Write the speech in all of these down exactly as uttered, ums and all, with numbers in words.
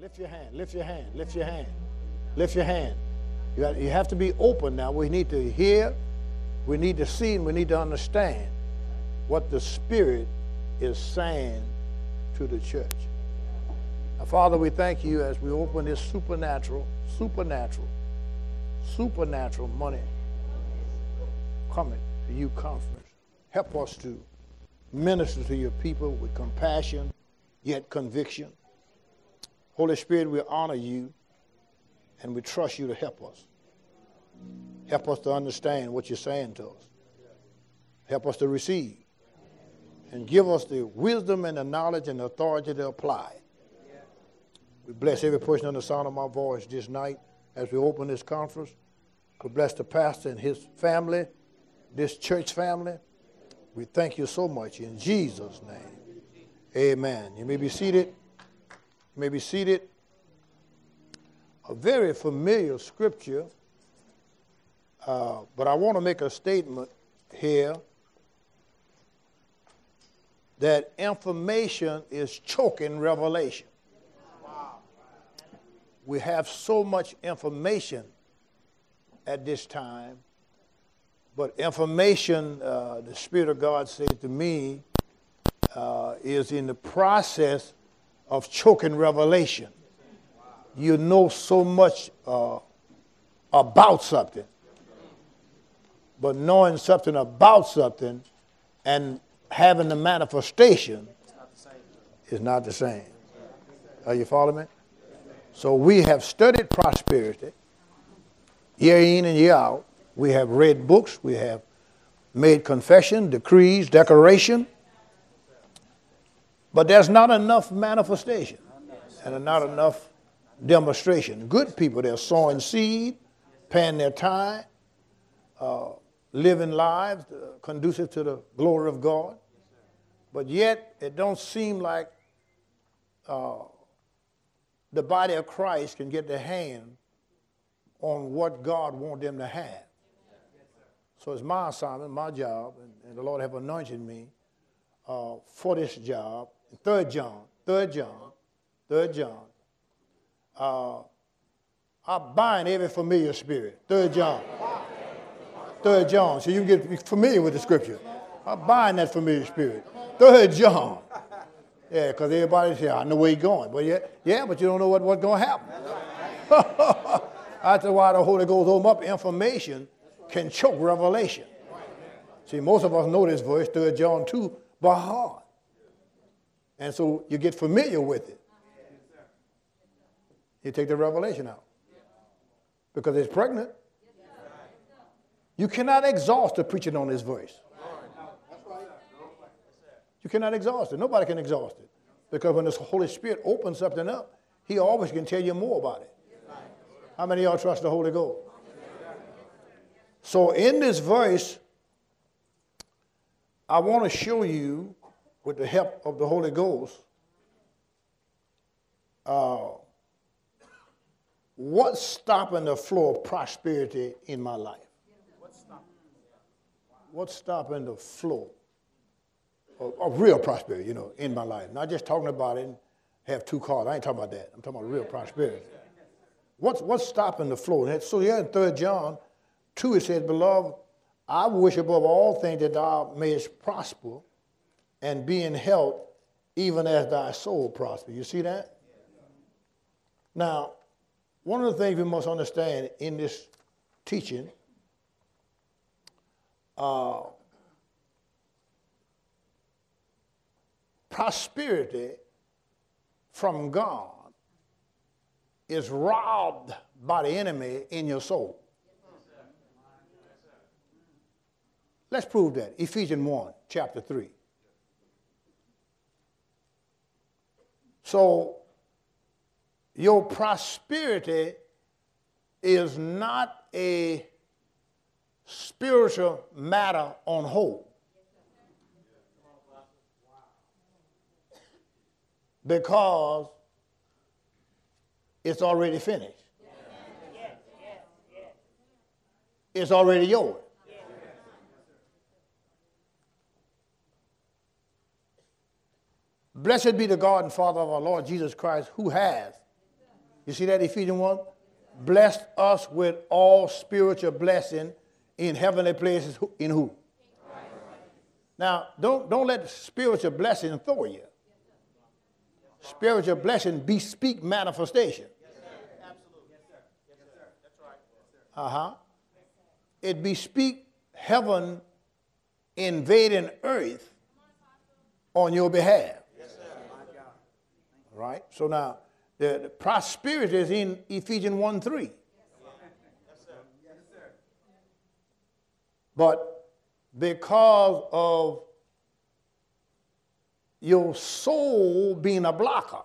Lift your hand, lift your hand, lift your hand, lift your hand. You, got, you have to be open now. We need to hear, we need to see, and we need to understand what the Spirit is saying to the church. Now, Father, we thank you as we open this supernatural, supernatural, supernatural money coming to you conference. Help us to minister to your people with compassion, yet conviction. Holy Spirit, we honor you and we trust you to help us. Help us to understand what you're saying to us. Help us to receive. And give us the wisdom and the knowledge and the authority to apply it. We bless every person under the sound of my voice this night as we open this conference. We bless the pastor and his family, this church family. We thank you so much in Jesus' name. Amen. You may be seated. You may be seated. A very familiar scripture, uh, but I want to make a statement here that information is choking revelation. We have so much information at this time, but information, uh, the Spirit of God said to me, uh, is in the process of choking revelation. You know so much uh, about something, but knowing something about something and having the manifestation is not the same. Are you following me? So we have studied prosperity year in and year out. We have read books. We have made confession, decrees, declaration. But there's not enough manifestation and not enough demonstration. Good people, they're sowing seed, paying their tithe, uh, living lives uh, conducive to the glory of God. But yet, it don't seem like uh, the body of Christ can get their hand on what God wants them to have. So it's my assignment, my job, and, and the Lord have anointed me uh, for this job. Third John, Third John, Third John. Uh, I bind every familiar spirit. Third John. Third John. So you can get familiar with the scripture. I bind that familiar spirit. Third John. Yeah, because everybody say, I know where he's going. But yeah, yeah, but you don't know what, what's going to happen. That's why the Holy Ghost opened up. Information can choke revelation. See, most of us know this verse, Third John two, by heart. And so you get familiar with it. You take the revelation out. Because it's pregnant. You cannot exhaust the preaching on this verse. You cannot exhaust it. Nobody can exhaust it. Because when the Holy Spirit opens something up, he always can tell you more about it. How many of y'all trust the Holy Ghost? So in this verse, I want to show you, with the help of the Holy Ghost, uh, what's stopping the flow of prosperity in my life. What's stopping the flow of, of real prosperity, you know, in my life. Not just talking about it and have two cars. I ain't talking about that. I'm talking about real prosperity. What's, what's stopping the flow? So here in Third John two, it says, Beloved, I wish above all things that thou mayest prosper and be in health, even as thy soul prosper. You see that? Now, one of the things we must understand in this teaching, uh, prosperity from God is robbed by the enemy in your soul. Let's prove that. Ephesians one, chapter three. So, your prosperity is not a spiritual matter on hold. Because it's already finished. It's already yours. Blessed be the God and Father of our Lord Jesus Christ, who has You see that, Ephesians one? Blessed us with all spiritual blessing in heavenly places. In who? Now, don't, don't let spiritual blessing throw you. Spiritual blessing bespeak manifestation. Uh-huh. It bespeak heaven invading earth on your behalf. Right? So now, the, the prosperity is in Ephesians one three. But because of your soul being a blocker.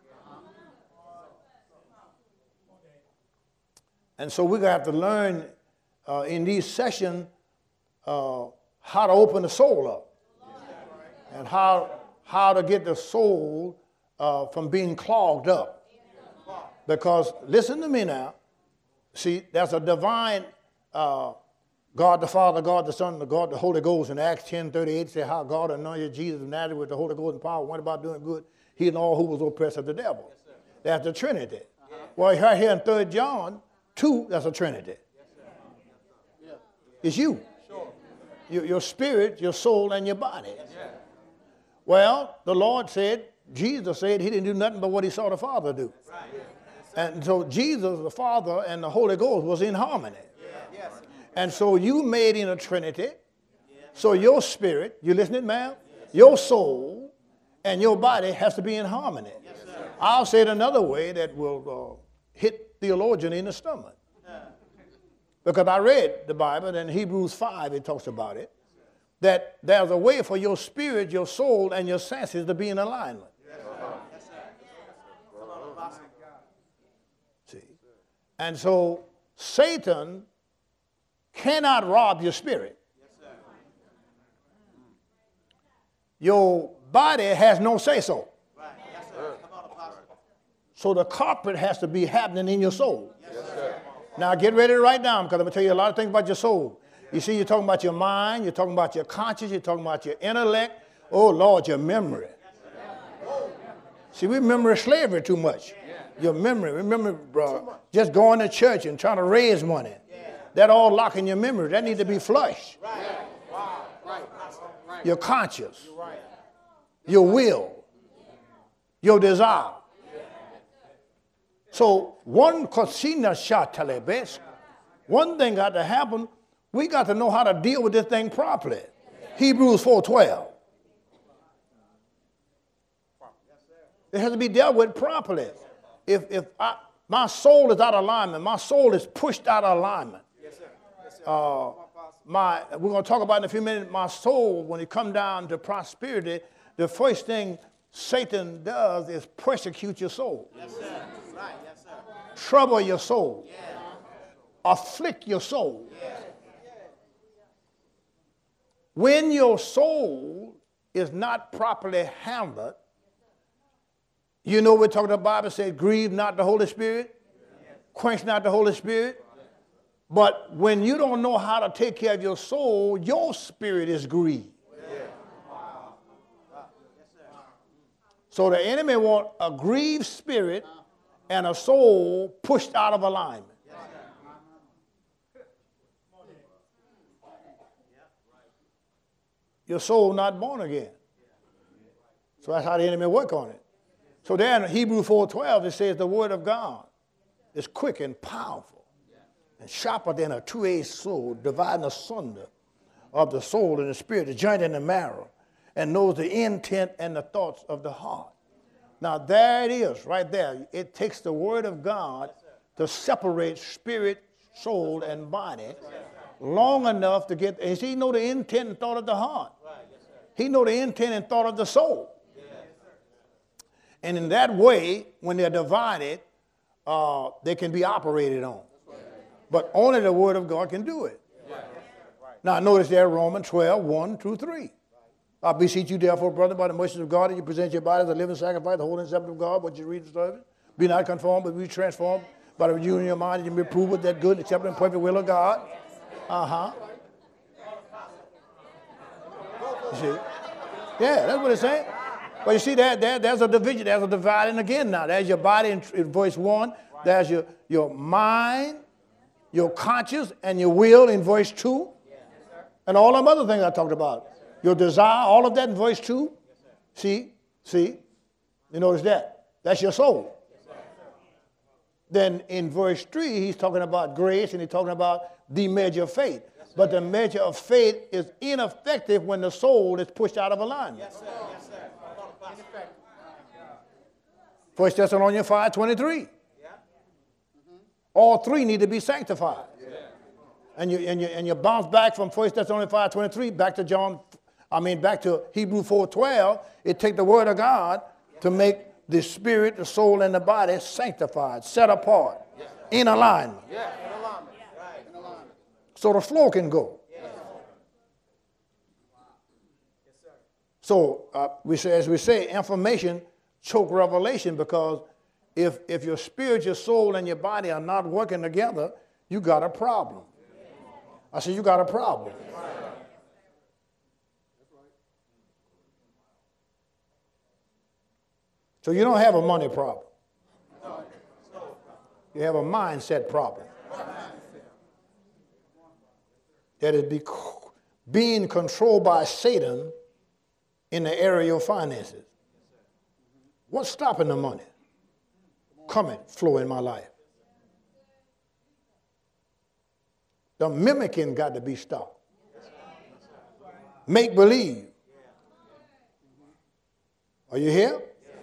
And so we're going to have to learn uh, in these sessions uh, how to open the soul up. And how, how to get the soul uh, from being clogged up. Because, listen to me now. See, there's a divine uh, God the Father, God the Son, the God the Holy Ghost. In Acts ten thirty-eight, say how God anointed Jesus of Nazareth with the Holy Ghost and power, went about doing good, he and all who was oppressed of the devil. Yes, that's the Trinity. Uh-huh. Well, right here in Third John two, that's a Trinity. Yes, it's you. Sure. Your, your spirit, your soul, and your body. Yes, well, the Lord said, Jesus said he didn't do nothing but what he saw the Father do. Right. Yes, and so Jesus, the Father, and the Holy Ghost was in harmony. Yes. And so you made in a Trinity. So your spirit, you listening, ma'am? Your soul and your body has to be in harmony. I'll say it another way that will uh, hit theologian in the stomach. Because I read the Bible, and in Hebrews five it talks about it, that there's a way for your spirit, your soul, and your senses to be in alignment. See? And so Satan cannot rob your spirit. Your body has no say-so. So the carpet has to be happening in your soul. Now get ready to write down, because I'm going to tell you a lot of things about your soul. You see, you're talking about your mind, you're talking about your conscience, you're talking about your intellect. Oh, Lord, your memory. See, we remember slavery too much. Your memory. Remember, bro, just going to church and trying to raise money. That all lock in your memory. That needs to be flushed. Your conscience. Your will. Your desire. So one cosina shatalebes, one thing got to happen. We got to know how to deal with this thing properly. Hebrews four twelve. It has to be dealt with properly. If if I, my soul is out of alignment, my soul is pushed out of alignment. Uh, my we're going to talk about in a few minutes. My soul, when it comes down to prosperity, the first thing Satan does is persecute your soul. Yes, sir. Right. Yes, sir. Trouble your soul. Yeah. Afflict your soul. Yeah. When your soul is not properly handled, you know we're talking, the Bible says, grieve not the Holy Spirit, quench not the Holy Spirit. But when you don't know how to take care of your soul, your spirit is grieved. So the enemy wants a grieved spirit and a soul pushed out of alignment. Your soul not born again. So that's how the enemy work on it. So there in Hebrews four twelve, it says the word of God is quick and powerful and sharper than a two-edged sword, dividing asunder of the soul and the spirit, the joint and the marrow, and knows the intent and the thoughts of the heart. Now there it is, right there. It takes the word of God to separate spirit, soul, and body long enough to get, and see, he know the intent and thought of the heart. He know the intent and thought of the soul. And in that way, when they're divided, uh, they can be operated on. But only the word of God can do it. Now notice there Romans twelve, one through three. I beseech you therefore, brother, by the mercies of God, that you present your body as a living sacrifice, the holy and acceptable of God, what you read the service. Be not conformed, but be transformed by the renewing of your mind, and you may prove with that good, acceptable, and perfect will of God. Uh-huh. You see? Yeah, that's what it's saying. Well, you see, that there, there's a division. There's a dividing again now. There's your body in, in verse one. There's your, your mind, your conscience, and your will in verse two. And all them other things I talked about. Your desire, all of that in verse two. See, see, you notice that. That's your soul. Then in verse three, he's talking about grace and he's talking about the measure of faith. But the measure of faith is ineffective when the soul is pushed out of alignment. Yes, sir. Yes, sir. First Thessalonians five twenty-three. All three need to be sanctified. And you and you and you bounce back from First Thessalonians five twenty-three back to John, I mean back to Hebrews four twelve. It takes the word of God to make the spirit, the soul, and the body sanctified, set apart, yes, in alignment. Yeah. In alignment. Right. In alignment. So the flow can go. Yes. Yes, so uh, we say, as we say, information choke revelation, because if if your spirit, your soul, and your body are not working together, you got a problem. I said, you got a problem. So you don't have a money problem. You have a mindset problem. That is be, being controlled by Satan in the area of your finances. What's stopping the money coming, flow in my life? The mimicking got to be stopped. Make believe. Are you here?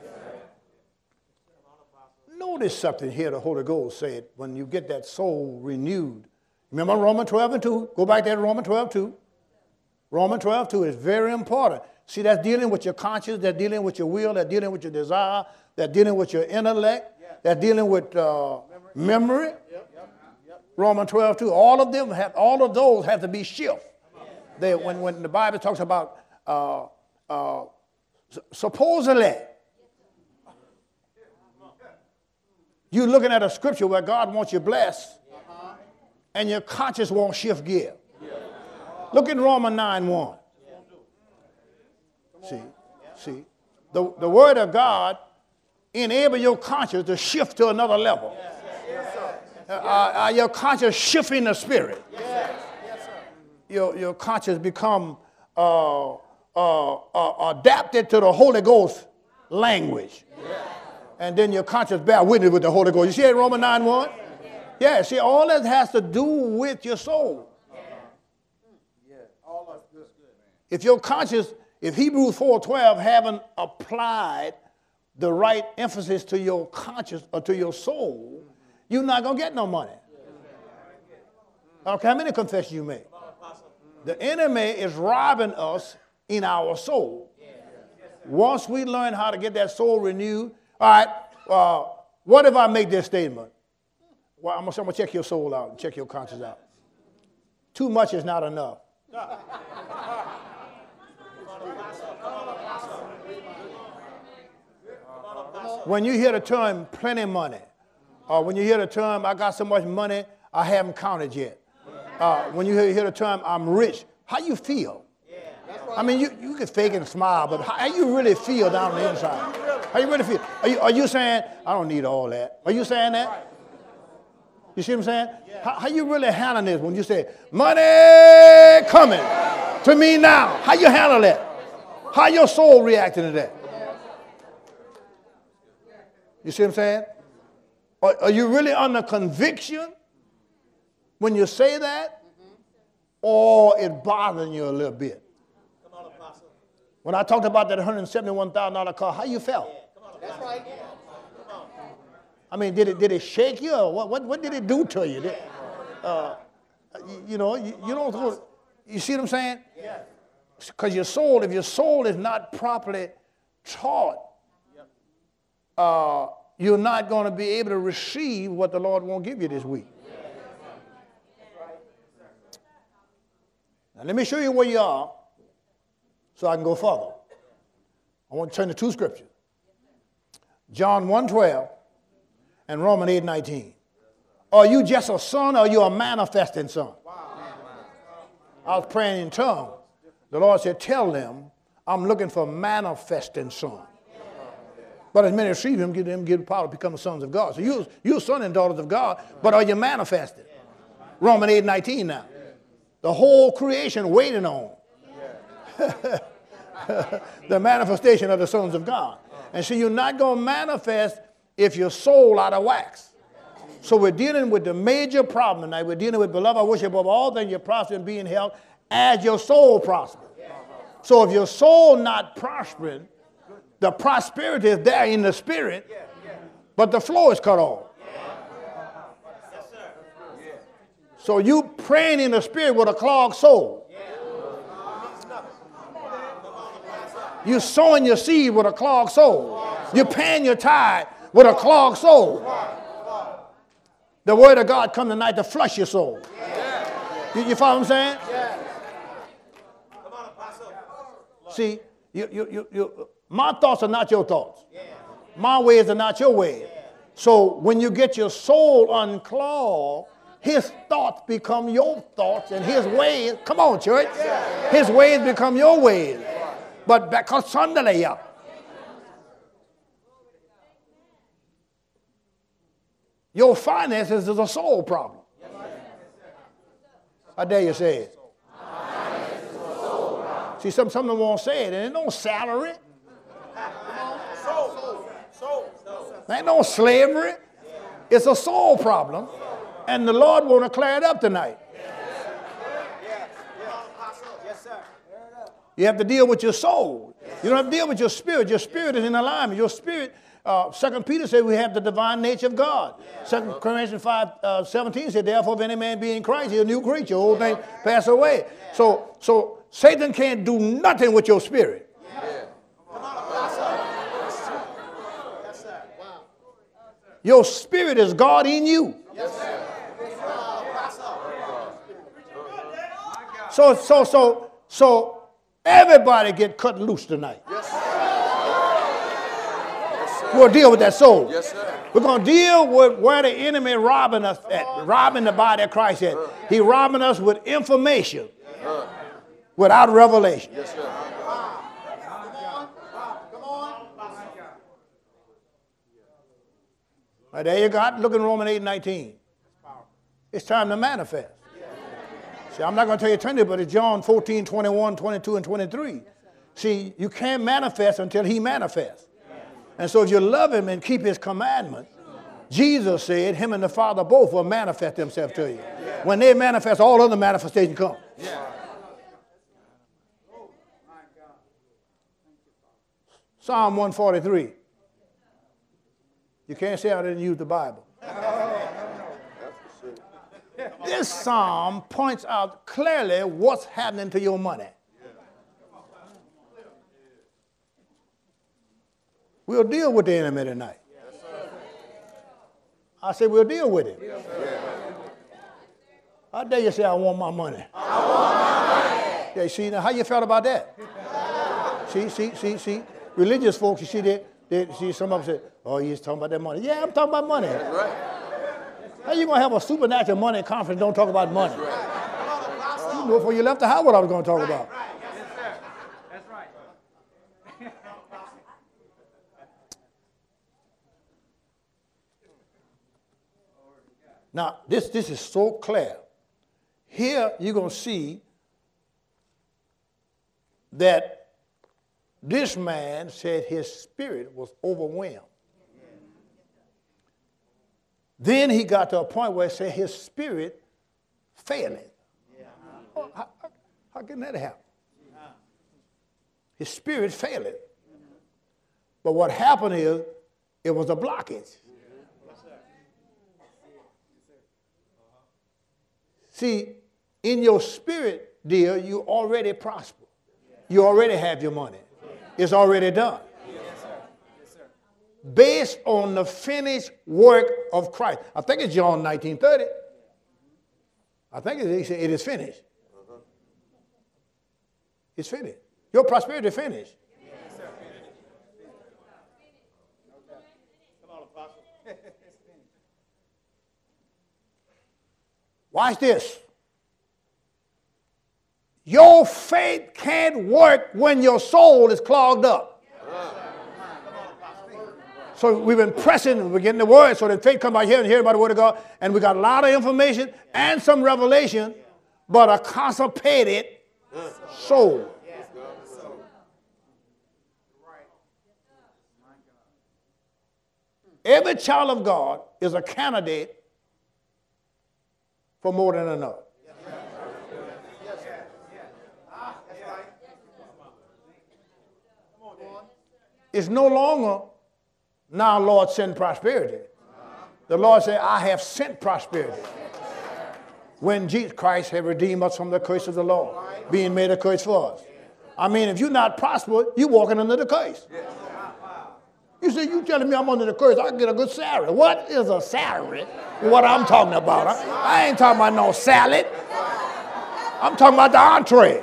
Notice something here the Holy Ghost said when you get that soul renewed. Remember Romans twelve and two? Go back there to Romans twelve two. Romans twelve two is very important. See, that's dealing with your conscience, that's dealing with your will, that's dealing with your desire, that's dealing with your intellect, that's dealing with uh, memory. Yep. Yep. Yep. Romans twelve two. All of them have, all of those have to be shifted. They, when, when the Bible talks about uh, uh, supposedly, you're looking at a scripture where God wants you blessed, uh-huh, and your conscience won't shift gear. Yeah. Look in Romans nine one. See, see, the, the word of God enable your conscience to shift to another level. Yes, yes, uh, uh, your conscience shift in the spirit. Yes, yes, sir. Your, your conscience become uh, uh, uh, adapted to the Holy Ghost language. Yes. And then your conscience bear witness with the Holy Ghost. You see it, Romans nine one? Yeah, see, all that has to do with your soul. Yeah. All that's good. If your conscience, if Hebrews four twelve haven't applied the right emphasis to your conscience or to your soul, you're not going to get no money. Okay, how many confessions you make? The enemy is robbing us in our soul. Once we learn how to get that soul renewed, all right, uh, what if I make this statement? Well, I'm going to check your soul out and check your conscience out. Too much is not enough. When you hear the term plenty money, or when you hear the term I got so much money I haven't counted yet, uh, when you hear, hear the term I'm rich, how you feel? I mean, you, you can fake and smile, but how, how you really feel down on the inside? How you really feel? Are you, are you saying, I don't need all that? Are you saying that? You see what I'm saying? How, how you really handle this when you say, money coming to me now? How you handle that? How your soul reacting to that? You see what I'm saying? Are, are you really under conviction when you say that? Or it bothering you a little bit? When I talked about that one hundred seventy-one thousand dollars car, how you felt? That's right. I mean, did it did it shake you, or what? What, what did it do to you? Did, uh, you, you know, you, you don't. You see what I'm saying? Because your soul, if your soul is not properly taught, uh, you're not going to be able to receive what the Lord won't give you this week. Now, let me show you where you are, so I can go further. I want to turn to two scriptures. John one twelve and Romans eight nineteen. Are you just a son, or are you a manifesting son? I was praying in tongues. The Lord said, tell them I'm looking for manifesting son. But as many as receive him, give them give the power to become the sons of God. So you, you're sons and daughters of God, but are you manifested? Romans eight nineteen now. The whole creation waiting on the manifestation of the sons of God. And so you're not going to manifest if your soul out of wax. So we're dealing with the major problem tonight. We're dealing with, beloved, I wish above all things you prosper and be in health as your soul prospers. So if your soul not prospering, the prosperity is there in the spirit, but the flow is cut off. So you praying in the spirit with a clogged soul. You sowing your seed with a clogged soul. You're paying your tithe with a clogged soul. The word of God come tonight to flush your soul. You, you follow what I'm saying? See, you, you, you, you, my thoughts are not your thoughts. My ways are not your ways. So when you get your soul unclogged, his thoughts become your thoughts, and his ways, come on, church, his ways become your ways. But because Sunday up. Your finances is a soul problem. I dare you say it. See, some, some of them won't say it. There ain't no salary. There ain't no slavery. It's a soul problem. And the Lord want to clear it up tonight. You have to deal with your soul. You don't have to deal with your spirit. Your spirit is in alignment. Your spirit, uh, Second Peter said we have the divine nature of God. Second Corinthians five seventeen said, therefore, if any man be in Christ, he's a new creature. Old things pass away. So, so Satan can't do nothing with your spirit. Your spirit is God in you. So, so, so, so everybody get cut loose tonight. We'll deal with that soul. We're going to deal with where the enemy robbing us at, robbing the body of Christ at. He robbing us with information without revelation. Right, there you got. Look in Romans eight nineteen. It's time to manifest. See, I'm not going to tell you twenty, but it's John fourteen, twenty-one, twenty-two, and twenty-three. See, you can't manifest until he manifests. And so if you love him and keep his commandments, Jesus said him and the Father both will manifest themselves to you. When they manifest, all other manifestations come. Psalm one forty-three. You can't say I didn't use the Bible. This psalm points out clearly what's happening to your money. We'll deal with the enemy tonight. I said we'll deal with it. I dare you say I want my money. I want my money. Yeah, see, now how you felt about that? see, see, see, see. Religious folks, you see, they, they see some of them say, oh, he's talking about that money. Yeah, I'm talking about money. That's right. How you going to have a supernatural money conference and don't talk about money? That's right. You know before you left the house what I was going to talk right, about. Right. Yes, sir. That's right. Now, this, this is so clear. Here you're going to see that this man said his spirit was overwhelmed. Then he got to a point where it said his spirit failing. Oh, how, how can that happen? His spirit failing. But what happened is it was a blockage. See, in your spirit, dear, you already prosper. You already have your money. It's already done. Based on the finished work of Christ. I think it's John nineteen thirty. I think it is, it is finished. It's finished. Your prosperity is finished. Watch this. Your faith can't work when your soul is clogged up. So we've been pressing, we're getting the word, so that faith come by here and hear about the word of God. And we got a lot of information and some revelation, but a constipated soul. Every child of God is a candidate for more than another. It's no longer, now Lord send prosperity. The Lord said, I have sent prosperity. When Jesus Christ had redeemed us from the curse of the law, being made a curse for us. I mean, if you're not prosperous, you're walking under the curse. You say, you telling me I'm under the curse, I can get a good salary. What is a salary? What I'm talking about. I, I ain't talking about no salad. I'm talking about the entree.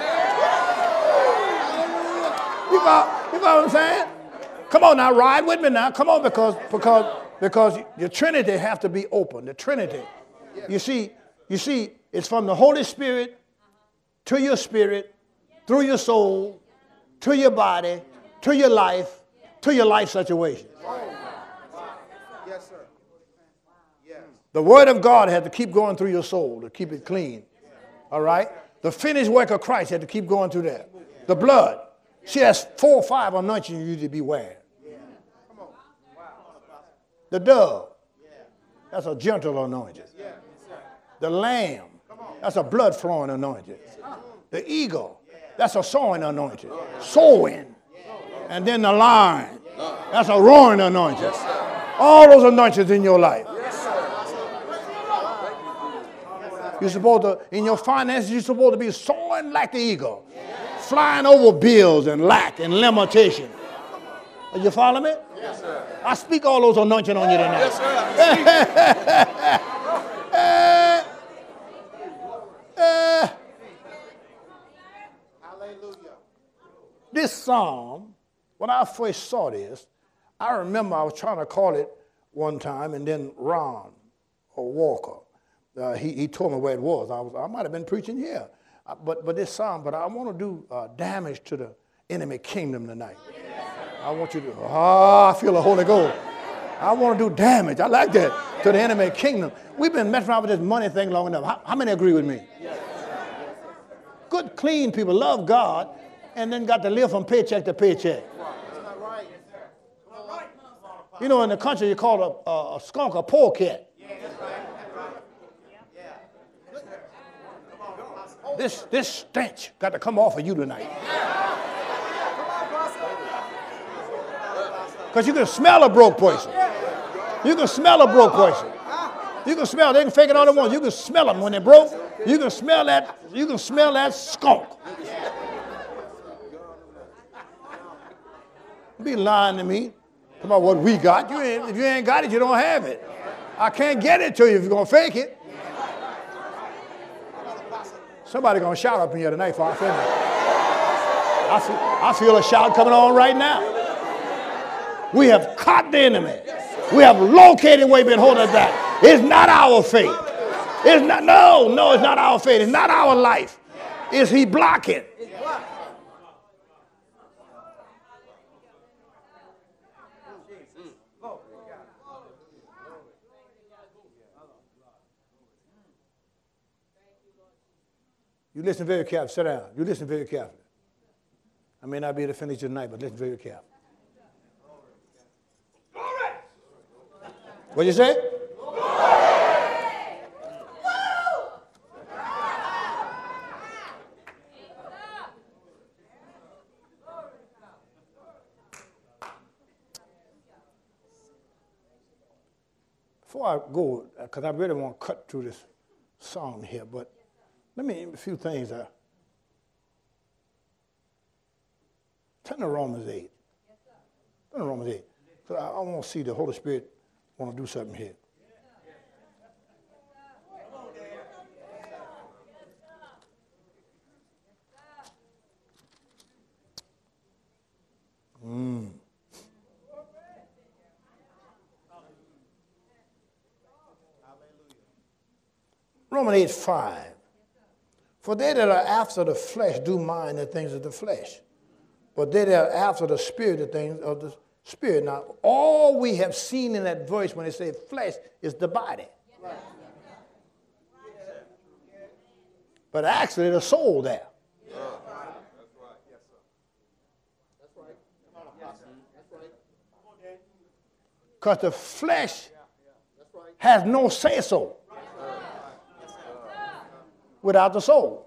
You got You know what I'm saying? Come on now, ride with me now. Come on, because because because the Trinity have to be open. The Trinity. You see, you see, it's from the Holy Spirit to your spirit, through your soul, to your body, to your life, to your life situation. Yes, sir. Yes. The Word of God had to keep going through your soul to keep it clean. All right? The finished work of Christ had to keep going through there. The blood. See, that's four or five anointings you need to be wearing. The dove, that's a gentle anointing. The lamb, that's a blood flowing anointing. The eagle, that's a sowing anointing. Sowing. And then the lion, that's a roaring anointing. All those anointings in your life. You're supposed to, in your finances, you're supposed to be soaring like the eagle. Flying over bills and lack and limitation. Are you following me? Yes, sir. I speak all those anointing on you tonight. Yes, sir. uh, uh, Hallelujah. this psalm, when I first saw this, I remember I was trying to call it one time, and then Ron or Walker, uh, he, he told me where it was. I was I might have been preaching here. Uh, but, but this psalm, but I want to do uh, damage to the enemy kingdom tonight. I want you to, ah, oh, I feel the Holy Ghost. I want to do damage. I like that, to the enemy kingdom. We've been messing around with this money thing long enough. How, how many agree with me? Good, clean people love God and then got to live from paycheck to paycheck. You know, in the country, you call a, a, a skunk a polecat. This, this stench got to come off of you tonight. Because you can smell a broke person. You can smell a broke person. You can smell, they can fake it all they want. You can smell them when they're broke. You can smell that, you can smell that skunk. Be lying to me about what we got. You ain't, if you ain't got it, you don't have it. I can't get it to you if you're going to fake it. Somebody going to shout up in here tonight before I finish. I feel, I feel a shout coming on right now. We have caught the enemy. We have located where he's been holding us back. It's not our fate. It's not, no, no, it's not our fate. It's not our life. It's he blocking. You listen very carefully. Sit down. You listen very carefully. I may not be able to finish tonight, but listen very carefully. What'd you say? Before I go, because I really want to cut through this song here, but let me, a few things. Uh, turn to Romans eight. Turn to Romans eight. So I, I want to see the Holy Spirit want to do something here. Mm. Romans eight five. For they that are after the flesh do mind the things of the flesh, but they that are after the spirit, the things of the Spirit. Now, all we have seen in that verse when it says flesh is the body. But actually, the soul there. Because the flesh has no say-so without the soul.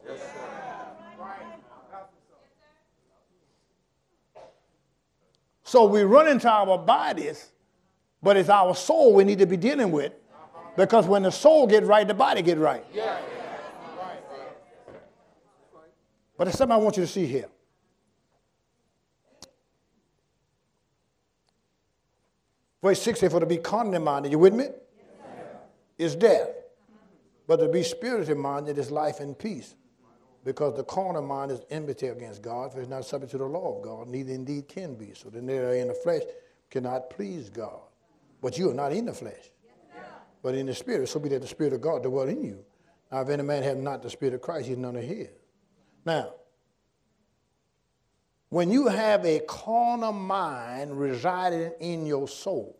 So we run into our bodies, but it's our soul we need to be dealing with, because when the soul gets right, the body gets right. But there's something I want you to see here. Verse six says, for to be carnally minded, you with me? Is death. But to be spiritually minded is life and peace. Because the carnal mind is enmity against God, for it's not subject to the law of God, neither indeed can be. So then they are in the flesh cannot please God. But you are not in the flesh, but in the spirit. So be that the spirit of God dwell in you. Now if any man have not the spirit of Christ, he's none of his. Now, when you have a carnal mind residing in your soul,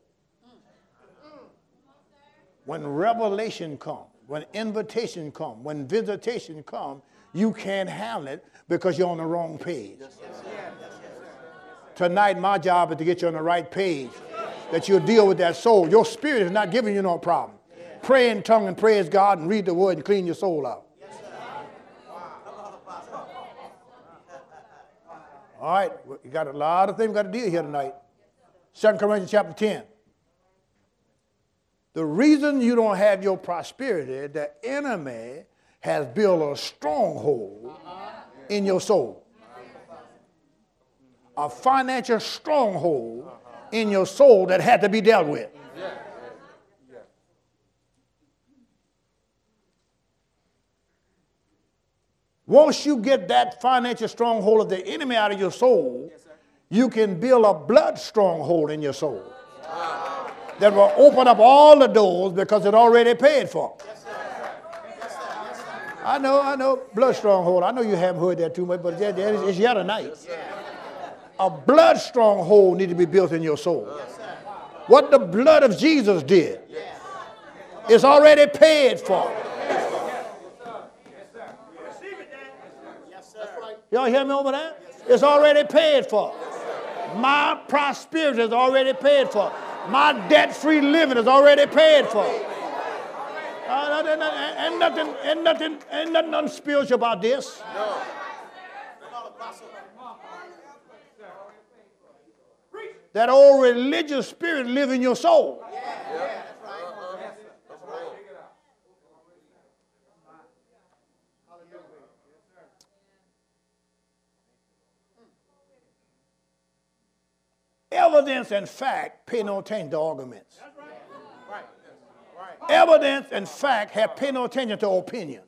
when revelation comes, when invitation comes, when visitation comes, you can't handle it because you're on the wrong page. Tonight, my job is to get you on the right page, that you'll deal with that soul. Your spirit is not giving you no problem. Pray in tongue and praise God and read the word and clean your soul out. All right, you got a lot of things we got to deal here tonight. Second Corinthians chapter ten. The reason you don't have your prosperity, the enemy has built a stronghold in your soul. A financial stronghold in your soul that had to be dealt with. Once you get that financial stronghold of the enemy out of your soul, you can build a blood stronghold in your soul that will open up all the doors because it's already paid for. I know, I know, blood stronghold. I know you haven't heard that too much, but it's yet tonight. A blood stronghold needs to be built in your soul. What the blood of Jesus did is already paid for. Y'all hear me over there? It's already paid for. My prosperity is already paid for. My debt-free living is already paid for. Uh, ain't nothing, ain't nothing, ain't nothing unspiritual about this. That old religious spirit live in your soul. Evidence and fact pay no attention to arguments. Evidence and fact have pay no attention to opinion.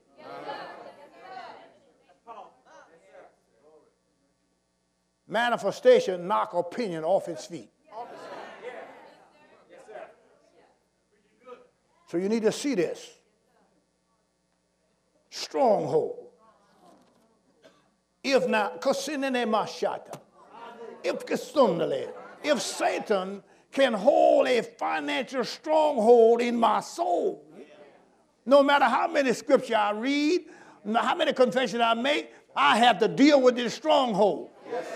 Manifestation knock opinion off its feet. So you need to see this. Stronghold. If not, if if Satan can hold a financial stronghold in my soul, no matter how many scriptures I read, how many confessions I make, I have to deal with this stronghold. Yes.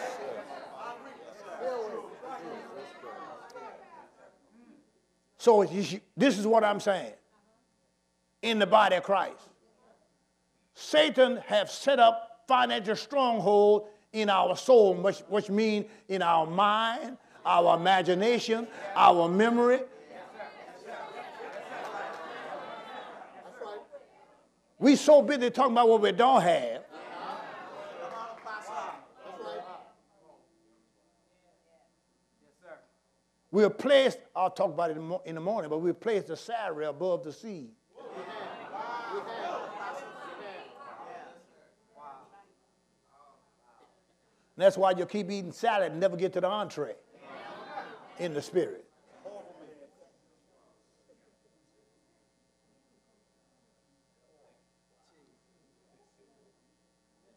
So this is what I'm saying. In the body of Christ, Satan have set up financial stronghold in our soul, which, which means in our mind, our imagination, our memory. We so busy talking about what we don't have. We're placed, I'll talk about it in the morning, but we're placed the salary above the seed. And that's why you keep eating salad and never get to the entree in the spirit.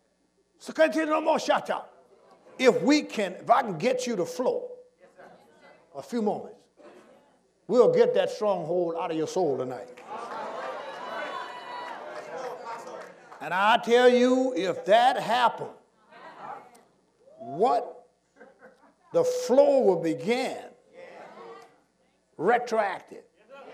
So continue no more shout out. If we can, if I can get you to flow a few moments, we'll get that stronghold out of your soul tonight. And I tell you, if that happened, what the flow will begin retroactive.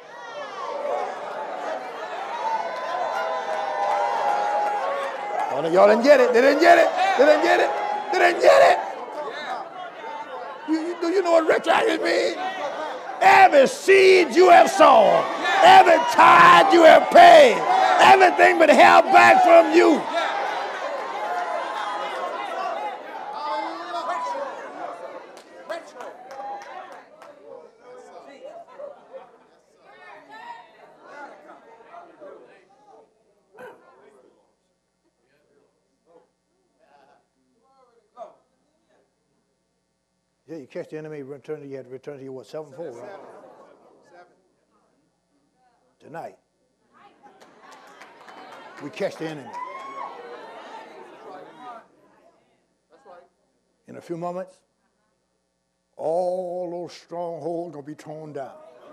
Y'all didn't get it. They didn't get it. They didn't get it. They didn't get it. You, you, do you know what retroactive means? Every seed you have sown, every tithe you have paid, everything but held back from you. Yeah, you catch the enemy, return to you, return to you what, sevenfold, right? Tonight, we catch the enemy. In a few moments, all those strongholds gonna be torn down.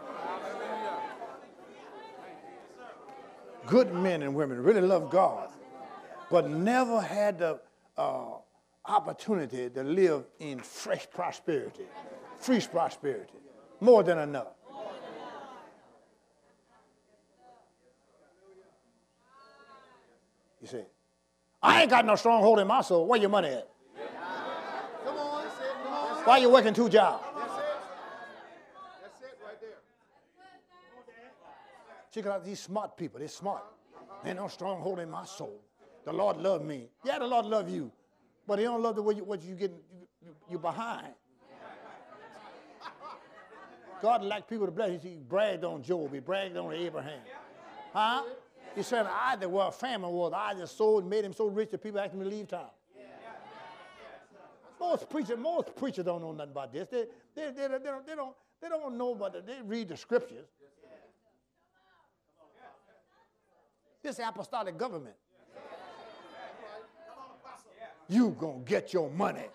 Good men and women really love God, but never had the uh, opportunity to live in fresh prosperity, free prosperity, more than enough. You say, I ain't got no stronghold in my soul. Where your money at? Come on, that's it. Come on. Why you working two jobs? That's it. That's it right there. Check out these smart people. They're smart. Ain't no stronghold in my soul. The Lord loved me. Yeah, the Lord love you. But he don't love the way you, what you get, you, you, you're behind. God liked people to bless. He bragged on Job. He bragged on Abraham. Huh? He said, I that where a famine was, I just sold and made him so rich that people asked him to leave town. Most preachers, most preachers don't know nothing about this. They, they, they, they, don't, they, don't, they don't know about it. They read the scriptures. This apostolic government. You gonna get your money.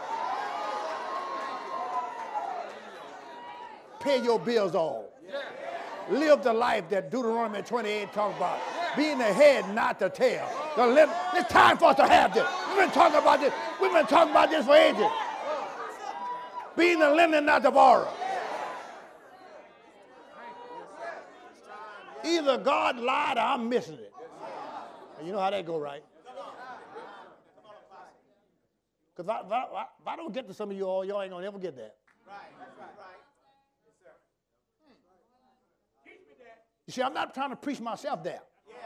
Pay your bills all. Live the life that Deuteronomy twenty-eight talks about. Being the head, not the tail. The lim- it's time for us to have this. We've been talking about this. We've been talking about this for ages. Being the lender, not the borrower. Either God lied or I'm missing it. And you know how that go, right? Because if, if, if I don't get to some of you all, y'all ain't going to ever get that. Right, that's right. You see, I'm not trying to preach myself there.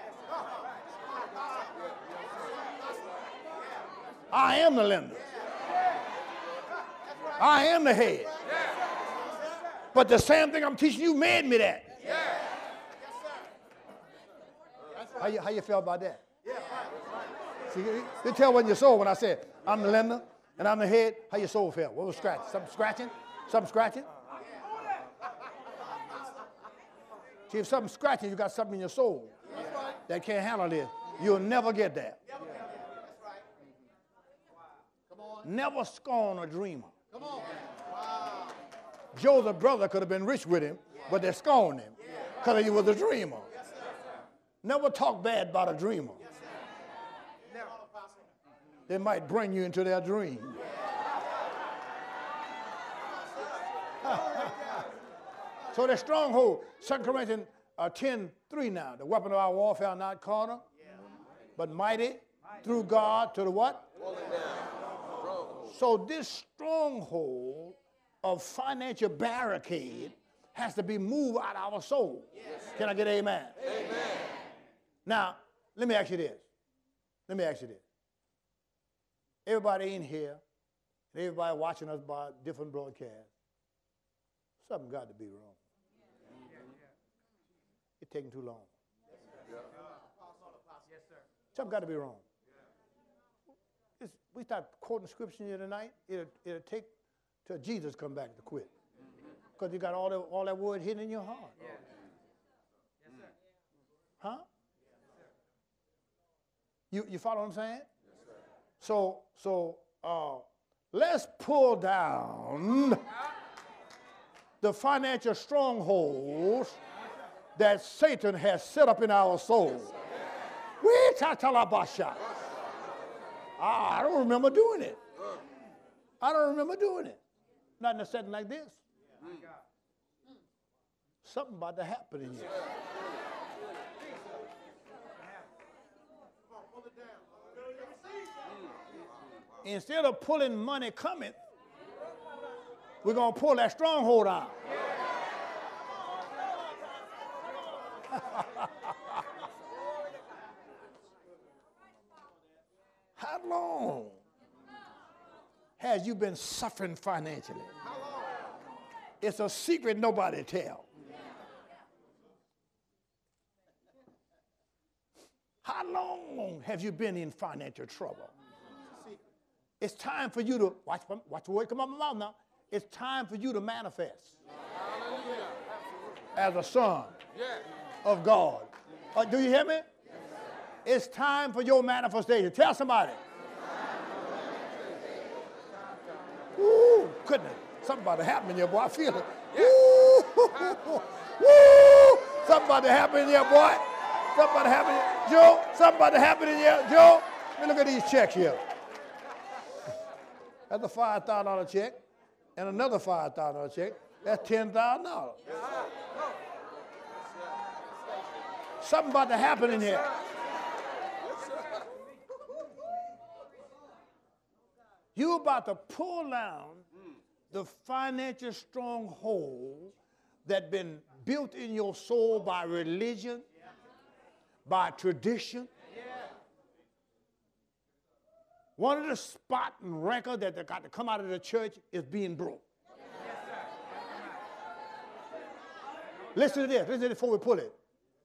I am the lender. I am the head. But the same thing I'm teaching you made me that. How you, how you feel about that? See, you tell when your soul, when I said, I'm the lender and I'm the head, how your soul felt? What was scratching? Something scratching? Something scratching? See, if something's scratching, you got something in your soul that can't handle this. You'll never get that. Never scorn a dreamer. Joseph's brother could have been rich with him, but they scorned him because he was a dreamer. Never talk bad about a dreamer. They might bring you into their dream. So the stronghold, Second Corinthians uh, ten three now. The weapon of our warfare are not carnal, but mighty through God to the what? So this stronghold of financial barricade has to be moved out of our soul. Can I get an amen? Amen. Now, let me ask you this. Let me ask you this. Everybody in here, and everybody watching us by different broadcasts, something got to be wrong. It's taking too long. Something got to be wrong. It's, we start quoting scripture here tonight, it'll, it'll take till Jesus come back to quit. Because you got all, the, all that word hidden in your heart. Huh? You, you follow what I'm saying? So, so uh, let's pull down the financial strongholds that Satan has set up in our soul. We tatalabasha. Ah, I don't remember doing it. I don't remember doing it. Not in a setting like this. Something about to happen in you. Instead of pulling money coming, we're going to pull that stronghold out. How long has you been suffering financially? It's a secret nobody tell. How long have you been in financial trouble? It's time for you to, watch, watch the word come out of my mouth now. It's time for you to manifest as a son of God. Uh, do you hear me? It's time for your manifestation. Tell somebody. Ooh, goodness. Something about to happen in here, boy. I feel it. Woo! Woo! Something about to happen in here, boy. Something about to happen in here. Joe, something about to happen in here. Joe, let me look at these checks here. That's a five thousand dollar check and another five thousand dollar check. That's ten thousand dollars. Something about to happen in here. You about to pull down the financial stronghold that been built in your soul by religion, by tradition. One of the spot and rancor that got to come out of the church is being broke. Listen to this. Listen to this before we pull it.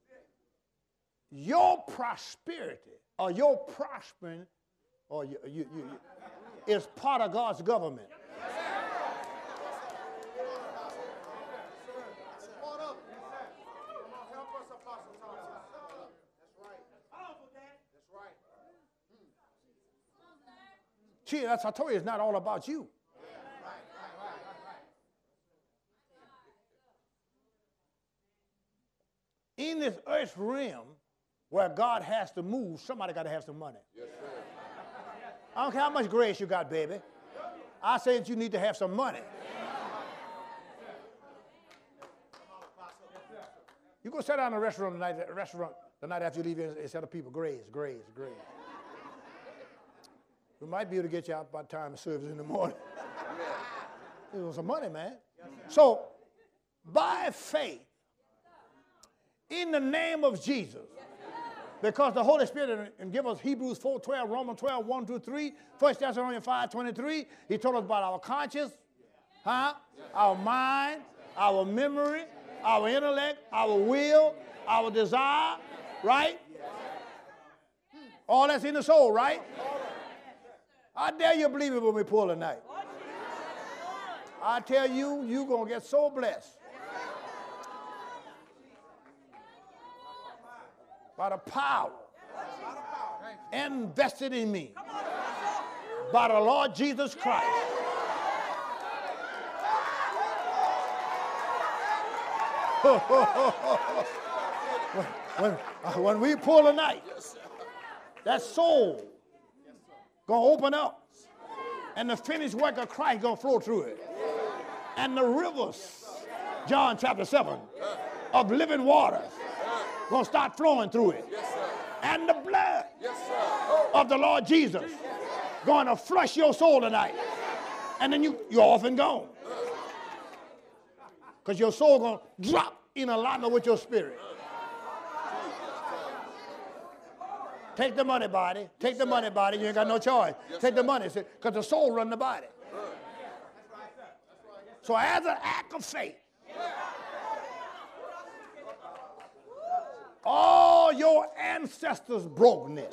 Your prosperity or your prospering or you, you, you, you, is part of God's government. See, that's I told you, it's not all about you. In this earth realm where God has to move, somebody got to have some money. Yes, sir. I don't care how much grace you got, baby. I say that you need to have some money. You go sit down in a restaurant tonight, a restaurant the night after you leave here and say to people, grace, grace, grace. We might be able to get you out by the time of service in the morning. It was some money, man. So, by faith, in the name of Jesus, because the Holy Spirit and give us Hebrews four twelve, Romans twelve, one through three, First Thessalonians five twenty-three, he told us about our conscience, huh? Our mind, our memory, our intellect, our will, our desire, right? All that's in the soul, right? I dare you believe it when we pull tonight. I tell you, you're going to get so blessed. By the power invested in me by the Lord Jesus Christ. when, when, when we pull tonight, that soul going to open up, and the finished work of Christ going to flow through it. And the rivers, John chapter seven, of living waters going to start flowing through it. And the blood of the Lord Jesus going to flush your soul tonight. And then you, you're off and gone. Because your soul going to drop in alignment with your spirit. Take the money, body. Take the money, body. You ain't got no choice. Take the money, because the soul run the body. So as an act of faith, all your ancestors' brokenness,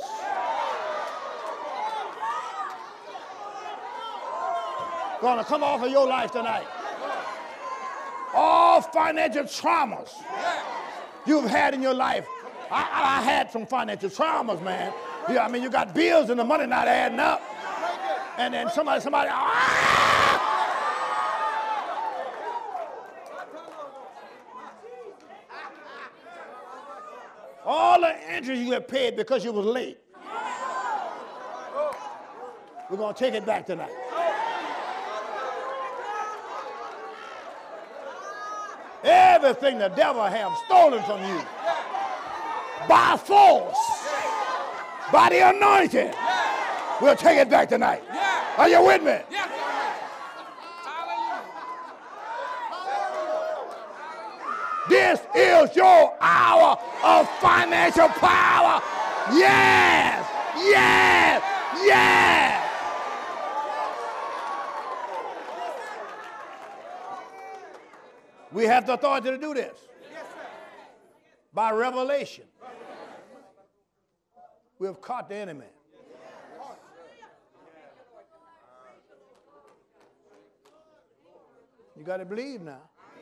gonna come off of your life tonight. All financial traumas you've had in your life. I, I had some financial traumas, man. Yeah, I mean, you got bills and the money not adding up. And then somebody, somebody, ah! All the interest you have paid because you was late. We're going to take it back tonight. Everything the devil has stolen from you by force, by the anointing, we'll take it back tonight. Are you with me? This is your hour of financial power. Yes, yes, yes. We have the authority to do this by revelation. We have caught the enemy. You got to believe now.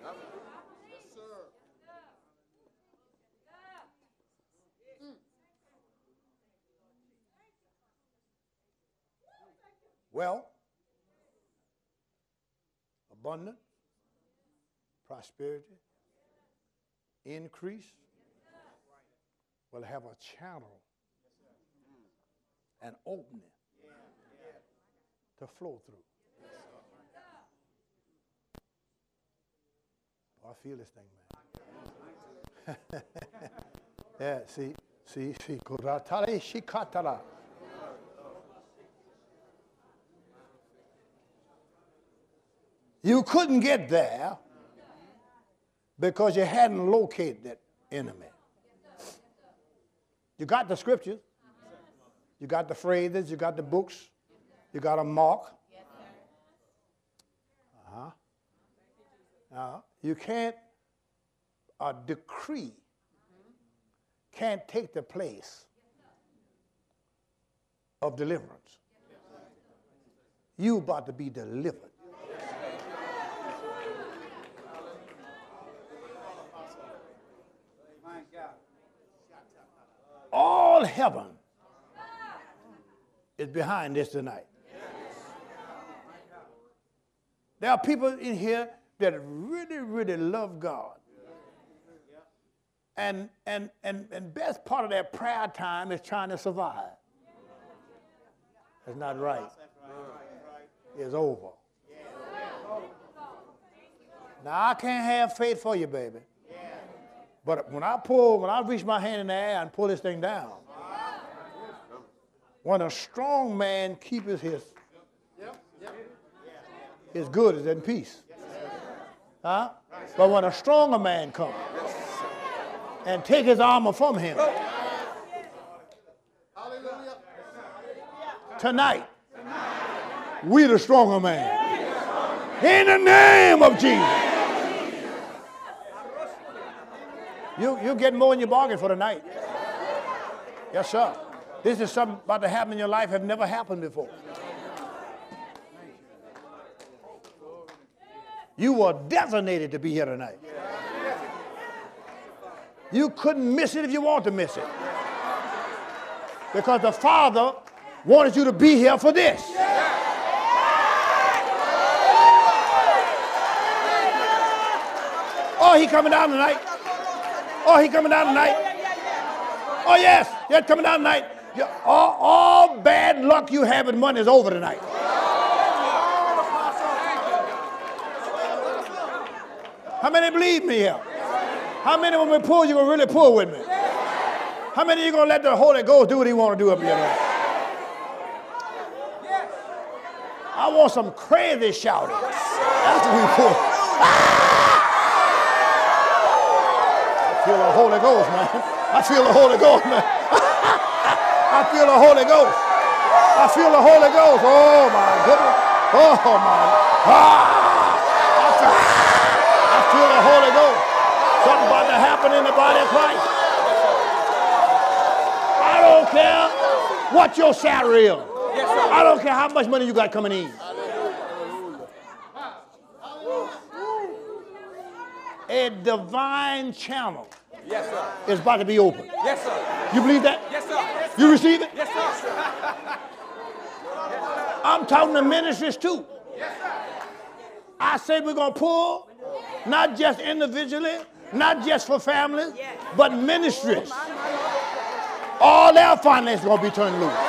Well, abundance, prosperity, increase will have a channel, an opening to flow through. Oh, I feel this thing, man. Yeah, see, see, see. Kuratare shikatara. You couldn't get there because you hadn't located that enemy. You got the scriptures, you got the phrases, you got the books, you got a mark. Uh-huh. Now, you can't, a decree can't take the place of deliverance. You about to be delivered. All heaven is behind this tonight. There are people in here that really, really love God. And, and, and, and best part of their prayer time is trying to survive. That's not right. It's over. Now, I can't have faith for you, baby. But when I pull, when I reach my hand in the air and pull this thing down, when a strong man keeps his, his good is in peace. Huh? But when a stronger man comes and take his armor from him, tonight, we the stronger man. In the name of Jesus. You, you get more than you bargain for tonight. Yes, sir. This is something about to happen in your life have never happened before. You were designated to be here tonight. You couldn't miss it if you want to miss it. Because the Father wanted you to be here for this. Oh, he coming down tonight. Oh, he coming down tonight. Oh, yes. Yes, coming down tonight. All, all bad luck you have in money is over tonight. How many believe me here? How many when we pull, you're going to really pull with me? How many of you going to let the Holy Ghost do what he want to do up here tonight? I want some crazy shouting after we pull. Ah! I feel the Holy Ghost, man. I feel the Holy Ghost, man. I feel the Holy Ghost. I feel the Holy Ghost. Oh, my goodness. Oh, my. Ah! I, feel, I feel the Holy Ghost. Something about to happen in the body of Christ. I don't care what your salary is. I don't care how much money you got coming in. A divine channel yes, sir. Is about to be open. Yes, sir. You believe that? Yes, sir. You receive it? Yes, sir. I'm talking to ministries too. Yes, sir. I say we're going to pull, not just individually, not just for families, but ministries. All their finances are going to be turned loose.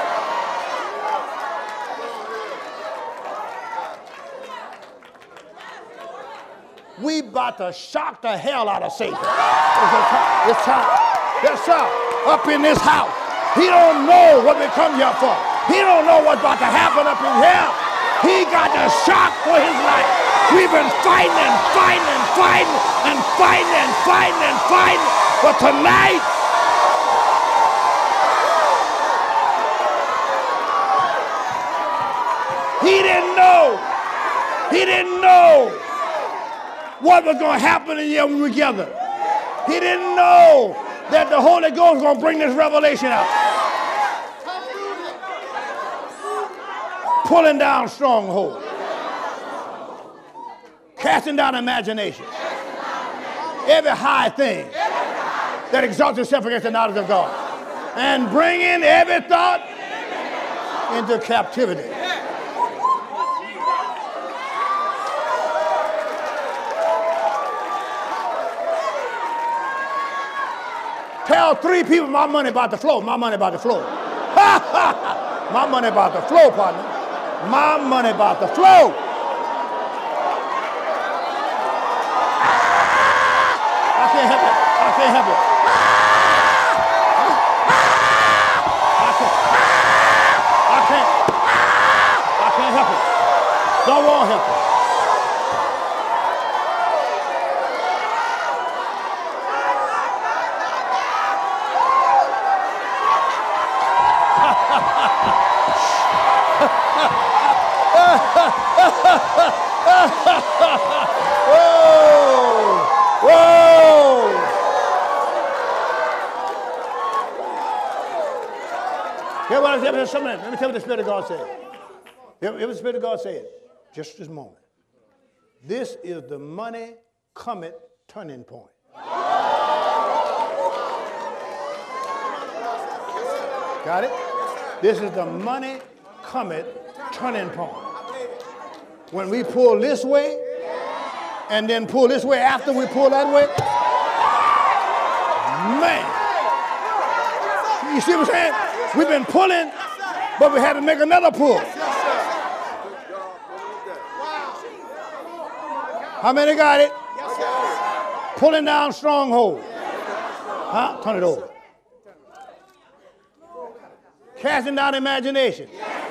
We about to shock the hell out of Satan. It's time. It's time. Yes, sir. Up in this house. He don't know what we come here for. He don't know what's about to happen up in here. He got the shock for his life. We've been fighting and fighting and fighting and fighting and fighting and fighting. But tonight, he didn't know. He didn't know what was going to happen in here when we were together. He didn't know that the Holy Ghost was going to bring this revelation out. Pulling down strongholds. Casting down imagination. Every high thing that exalts itself against the knowledge of God. And bringing every thought into captivity. Tell three people my money about to flow. My money about to flow. My money about to flow, partner. My money about to flow. I can't help it. I can't help it. I can't. I can't. I can't help it. Don't want to help it. Whoa! Whoa! Hear what I- Let me tell you Let me tell you what the Spirit of God said. Hear hear what the Spirit of God said. Just this moment. This is the money cometh turning point. Got it? This is the money cometh turning point. When we pull this way and then pull this way after we pull that way, man. You see what I'm saying? We've been pulling, but we had to make another pull. How many got it? Pulling down strongholds. Huh? Turn it over. Casting down imagination.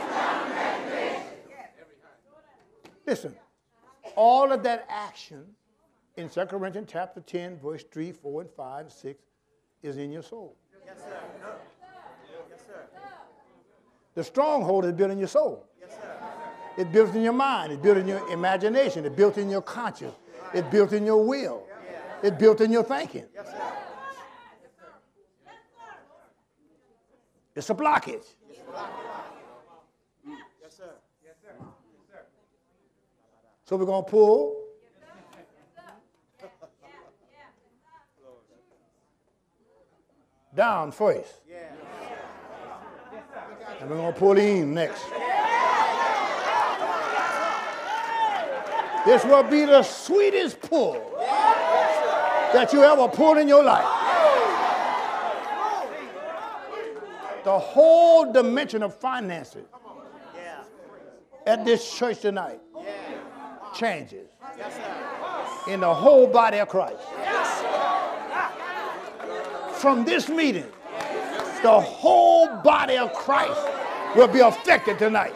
Listen, all of that action in Second Corinthians chapter ten, verse three, four, and five, six is in your soul. Yes, sir. Yes, sir. The stronghold is built in your soul. Yes, sir. It's built in your mind. It's built in your imagination. It's built in your conscience. It's built in your will. It's built in your thinking. Yes, sir. It's a blockage. Yes, sir. Yes, sir. So we're going to pull. Down first. And we're going to pull in next. This will be the sweetest pull that you ever pulled in your life. The whole dimension of finances at this church tonight changes in the whole body of Christ. From this meeting, the whole body of Christ will be affected tonight.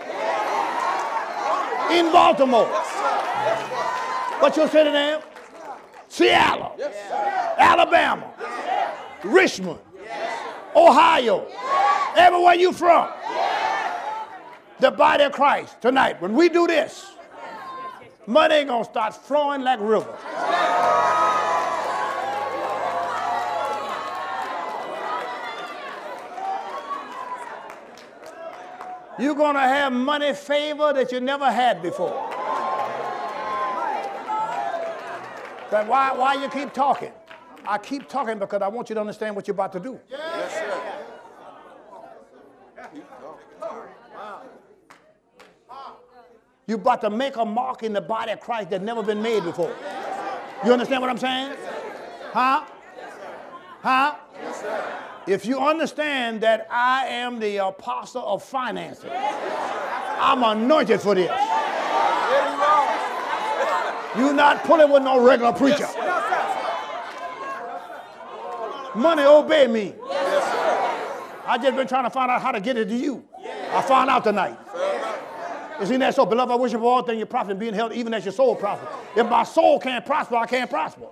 In Baltimore. What's your city name? Seattle. Alabama. Richmond. Ohio. Everywhere you from. The body of Christ tonight. When we do this, money ain't gonna start flowing like rivers. You're gonna have money favor that you never had before. But why, why you keep talking? I keep talking because I want you to understand what you're about to do. Yes, sir. You're about to make a mark in the body of Christ that's never been made before. You understand what I'm saying? Huh? Huh? If you understand that I am the apostle of finances, I'm anointed for this. You're not pulling with no regular preacher. Money obey me. I just been trying to find out how to get it to you. I found out tonight. Isn't that so? Beloved, I wish of all things your profit being held even as your soul prospers. If my soul can't prosper, I can't prosper.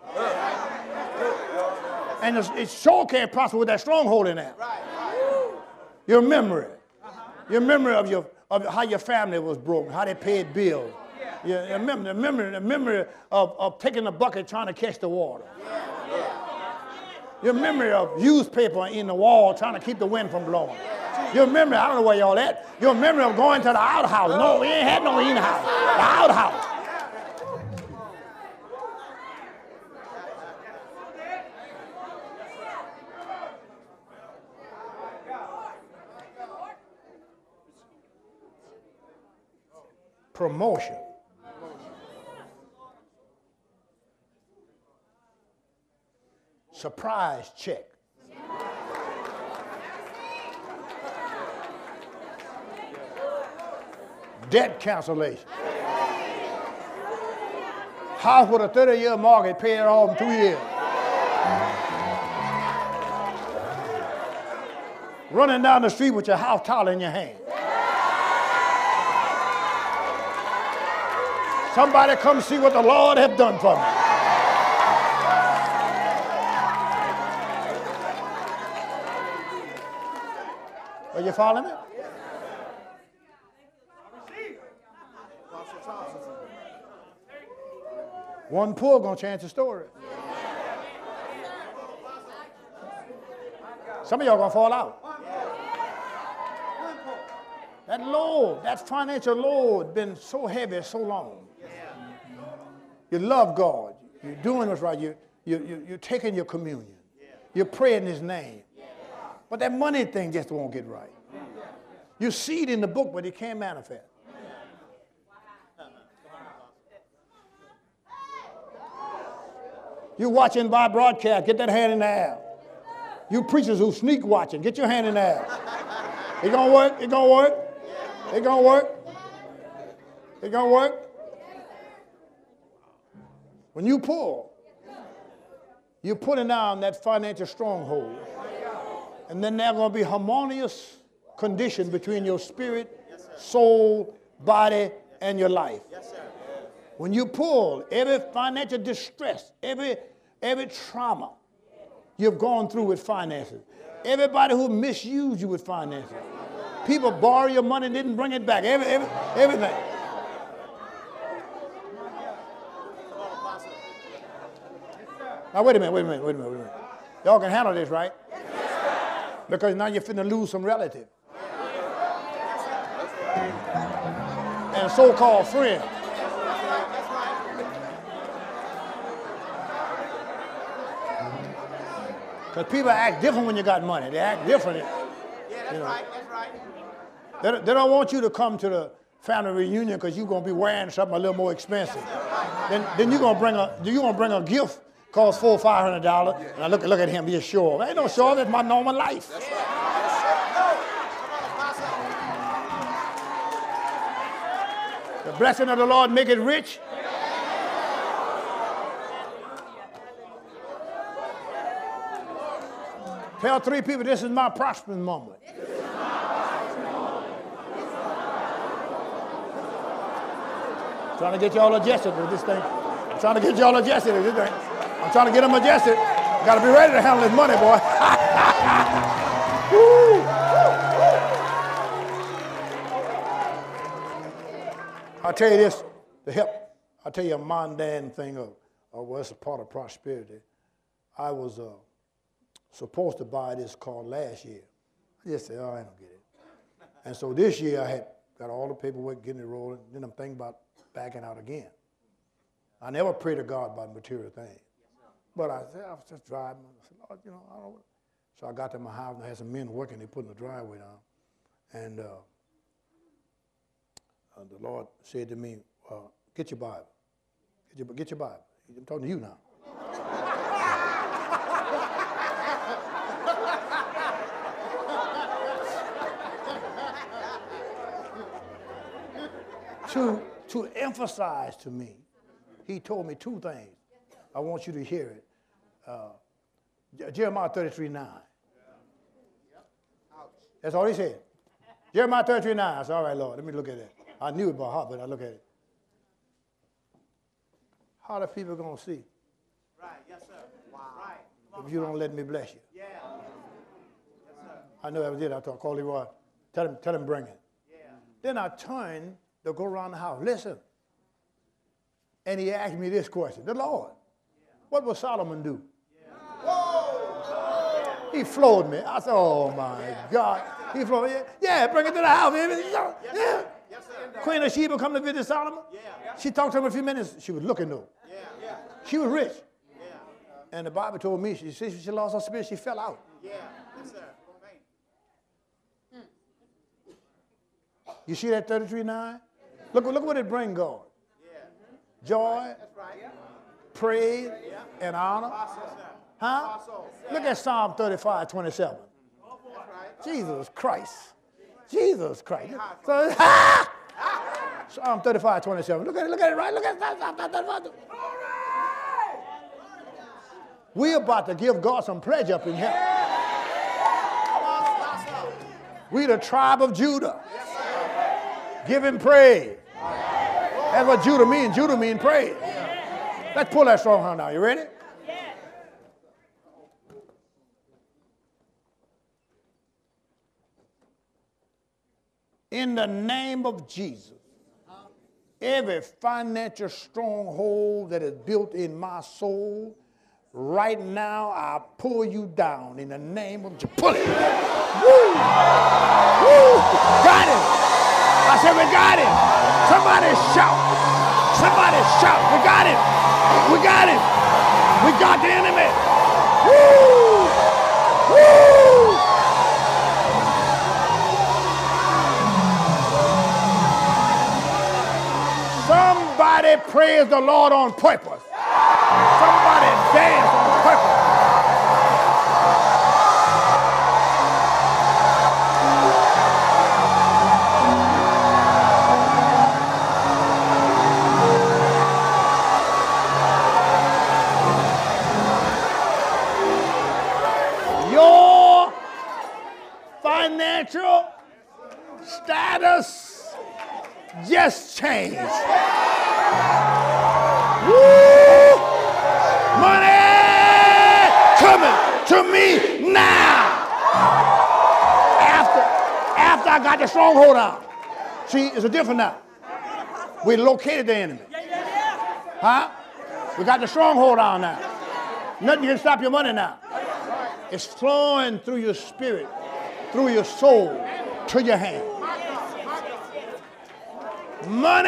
And it sure can't prosper with that stronghold in there. Your memory. Your memory of, your, of how your family was broken, how they paid bills. Your, your memory, the memory, the memory of, of taking a bucket trying to catch the water. Your memory of newspaper in the wall trying to keep the wind from blowing. Your memory, I don't know where y'all at. Your memory of going to the outhouse. No, we ain't had no in-house. The outhouse. Promotion. Surprise check. Debt cancellation. House with a thirty-year mortgage, pay it off in two years. Running down the street with your house towel in your hand. Somebody come see what the Lord have done for me. Are you following me? One poor gonna change the story. Some of y'all gonna fall out. That load, that financial load, been so heavy so long. You love God. You're doing what's right. You, you, you, you're taking your communion. You're praying His name. But that money thing just won't get right. You see it in the book, but it can't manifest. You watching by broadcast, get that hand in the air. You preachers who sneak watching, get your hand in the air. It gonna work, it gonna work, it gonna work, it gonna work. When you pull, you're putting down that financial stronghold. And then there's gonna be harmonious condition between your spirit, soul, body, and your life. When you pull, every financial distress, every, every trauma you've gone through with finances, everybody who misused you with finances, people borrow your money and didn't bring it back, every, every, everything. Now, wait a minute, wait a minute, wait a minute, wait a minute. Y'all can handle this, right? Because now you're finna lose some relative. And so-called friend. Because people act different when you got money. They act different. Yeah, that's you know. right, that's right. They, they don't want you to come to the family reunion because you're going to be wearing something a little more expensive. Then, then you're going to bring a you're going to bring a gift cost four or five hundred dollars. And I look look at him, he's sure. Ain't no sure. That's my normal life. That's right. Yes, sir. Come on, Apostle. The blessing of the Lord make it rich. Tell three people this is my prospering moment. Trying to get y'all adjusted with this thing. I'm trying to get y'all adjusted with this thing. I'm trying to get them adjusted. Got to be ready to handle this money, boy. I'll tell you this to help. I'll tell you a mundane thing of, of what's a part of prosperity. I was uh, supposed to buy this car last year. I just said, oh, I don't get it. And so this year I had got all the paperwork, getting it rolling. Then I'm thinking about backing out again. I never pray to God about material things. But I said, I was just driving. I said, Lord, you know, I don't. So I got to my house and I had some men working. They putting the driveway down. And uh, uh, the Lord said to me, uh, get your Bible. Get your, get your Bible. I'm talking to you now. to, to emphasize to me, he told me two things. I want you to hear it. Uh, Jeremiah thirty-three nine. That's all he said. Jeremiah thirty-three nine. I said, all right, Lord, let me look at it. I knew it by heart, but I look at it. How are people going to see? Right, yes, sir. Wow. Right. If you don't let me bless you. Yeah. Yes, sir. I know I did. I told call Leroy, tell him, tell him bring it. Yeah. Then I turned to go around the house. Listen. And he asked me this question. The Lord, what will Solomon do? He floored me. I said, oh, my God. He floored me. Yeah, bring it to the house. Baby. Yeah. Yes, sir. Queen of Sheba come to visit Solomon. Yeah. She talked to him a few minutes. She was looking, though. Yeah. Yeah. She was rich. Yeah. And the Bible told me, she said she lost her spirit. She fell out. Yeah. Yes, sir. You see that thirty-three nine? Look, look what it brings God. Yeah. Joy, That's right. praise, and honor. Apostle, sir. Huh? Apostle. Look at Psalm thirty-five twenty-seven. That's right. Jesus Christ. Jesus Christ. So, ah! Psalm thirty-five twenty-seven. Look at it, look at it, right? Look at it. Psalm thirty-five. We're about to give God some pleasure up in here. We the tribe of Judah. Give him praise. That's what Judah means. Judah means praise. Let's pull that stronghold now. You ready? In the name of Jesus, every financial stronghold that is built in my soul, right now I pull you down in the name of Jesus. Pull it. Woo! Woo! Got it. I said we got it. Somebody shout. Somebody shout. We got it. We got it. We got the enemy. Woo! Woo! Somebody praise the Lord on purpose. Somebody dance on purpose. Your financial status just changed. Woo! Money coming to me now. After, after I got the stronghold out. See, it's a different now. We located the enemy. Huh? We got the stronghold out now. Nothing can stop your money now. It's flowing through your spirit, through your soul, to your hand. Money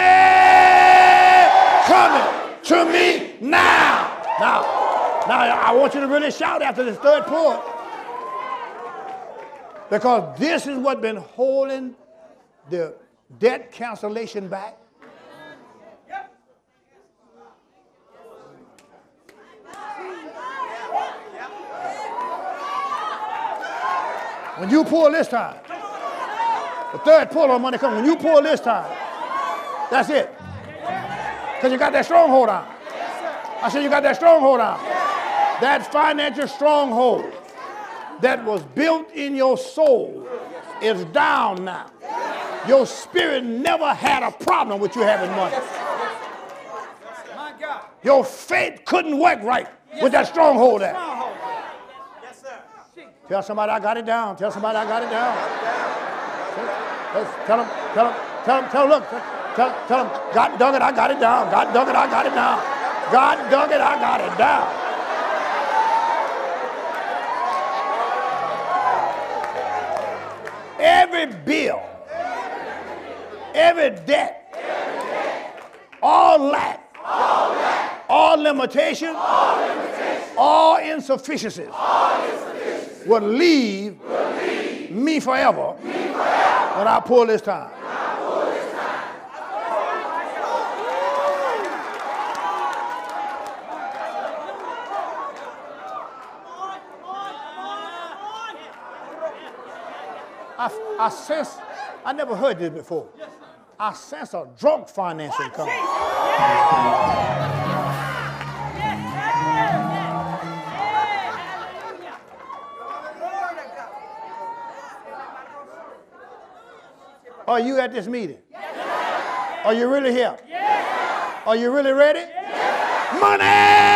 coming to me now. Now, now I want you to really shout after this third pull. Because this is what's been holding the debt cancellation back. When you pull this time, the third pull on money comes. When you pull this time, that's it. Because you got that stronghold on. I said you got that stronghold on. That financial stronghold that was built in your soul is down now. Your spirit never had a problem with you having money. Your faith couldn't work right with that stronghold there. Tell somebody I got it down. Tell somebody I got it down. Tell them, tell them, tell them, tell them, look, tell, tell them, God dug it, I got it down. God dug it, I got it down. God dug it, I got it down. Every bill, every debt, all lack, all limitation, all insufficiencies will leave, will leave me, forever me forever when I pull this time. I, pull this time. I, I sense, I never heard this before. I sense a drug financing coming. Are you at this meeting? Are you really here? Are you really ready? Money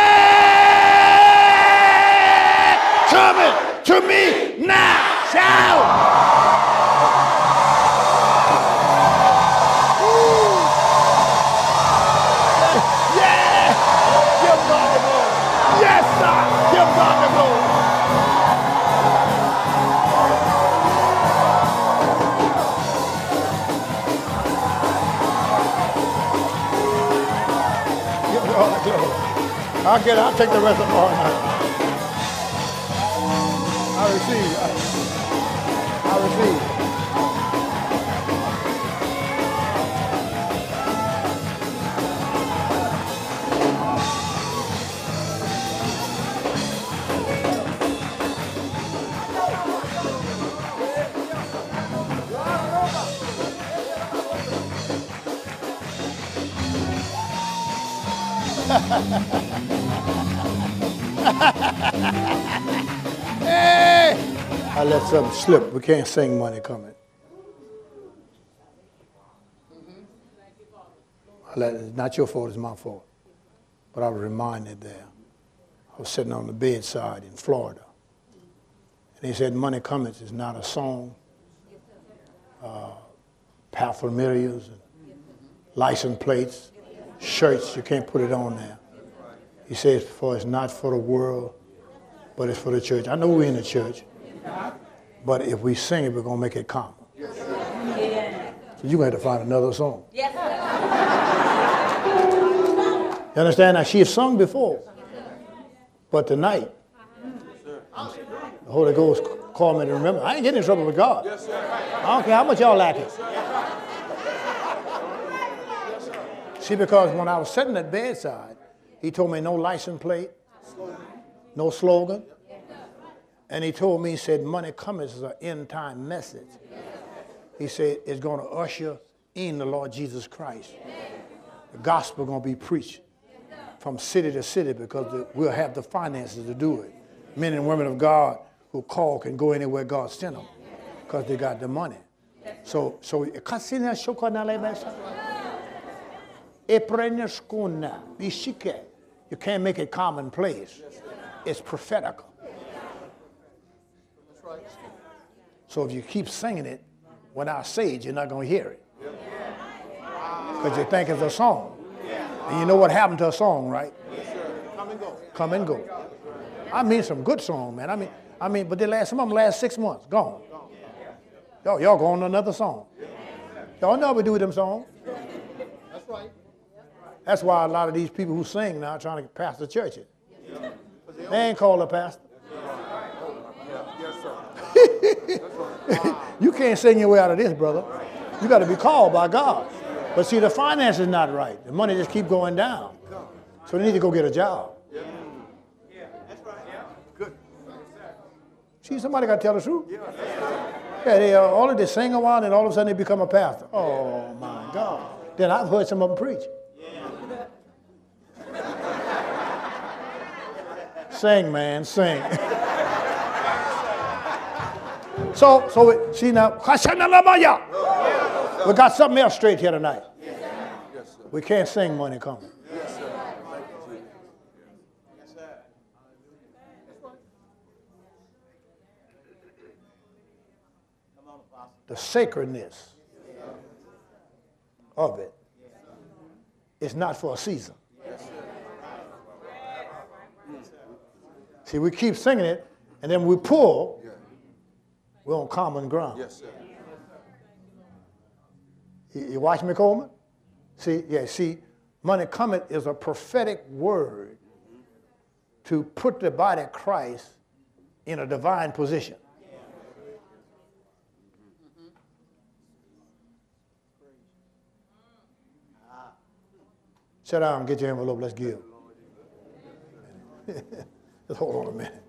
coming to me now. Shout! I'll get it. I'll take the rest of tomorrow night. I receive. I, I receive. Hey! I let something slip. We can't sing Money Coming. I let, it's not your fault, it's my fault. But I was reminded there. I was sitting on the bedside in Florida. And he said, Money Coming is not a song. Uh, paraphernalia and license plates, shirts, you can't put it on there. He says, for it's not for the world, but it's for the church. I know we're in the church, but if we sing it, we're going to make it common. Yes, so you're going to have to find another song. Yes, you understand? Now, she has sung before, but tonight, the Holy Ghost called me to remember. I ain't getting in trouble with God. I don't care how much y'all like it. See, because when I was sitting at bedside, he told me no license plate, no slogan. And he told me, he said, Money Coming is an end time message. He said, it's going to usher in the Lord Jesus Christ. The gospel going to be preached from city to city because the, we'll have the finances to do it. Men and women of God who call can go anywhere God sent them because they got the money. So, so, you can't make it commonplace. It's prophetical. So if you keep singing it, when I say it, you're not going to hear it. Because you think it's a song. And you know what happened to a song, right? Come and go. Come and go. I mean some good song, man. I mean, I mean, but they last, some of them last six months, gone. Y'all, y'all go on to another song. Y'all know what we do with them songs. That's right. That's why a lot of these people who sing now are trying to pastor churches. They ain't called a pastor. You can't sing your way out of this, brother. You got to be called by God. But see, the finance is not right. The money just keep going down. So they need to go get a job. See, somebody got to tell the truth. Yeah, they uh, all of this sing a while, and all of a sudden they become a pastor. Oh my God! Then I've heard some of them preach. Sing, man, sing. so, so it, see now, we got something else straight here tonight. We can't sing Money Coming. The sacredness of it is not for a season. See, we keep singing it, and then we pull, we're on common ground. Yes, sir. You, you watch me, Coleman? See, yeah, see, Money Coming is a prophetic word to put the body of Christ in a divine position. Sit down, get your envelope, let's give. Just hold on a minute.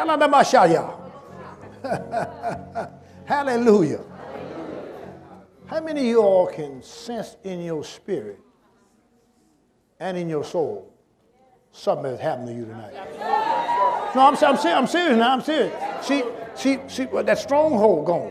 Hallelujah. How many of you all can sense in your spirit and in your soul something has happened to you tonight? No, I'm, I'm, serious, I'm serious now. I'm serious. See, see, see, well, that stronghold gone.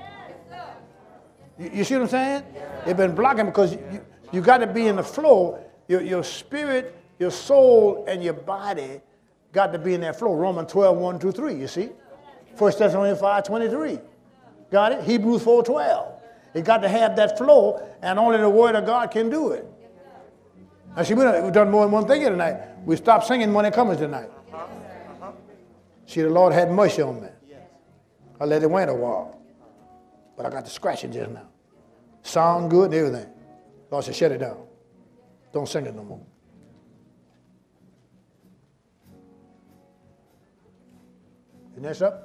You, you see what I'm saying? It's been blocking because you, you got to be in the flow. Your, your spirit, your soul, and your body got to be in that flow. Romans twelve, one through three, you see? First Thessalonians five, twenty-three. Got it? Hebrews four, twelve. It got to have that flow, and only the Word of God can do it. Now, see, we done, we've done more than one thing here tonight. We stopped singing Money Coming tonight. See, the Lord had mercy on me. I let it wait a while, but I got the scratching just now. Sound good and everything. Lord said, shut it down. Don't sing it no more. Isn't that something?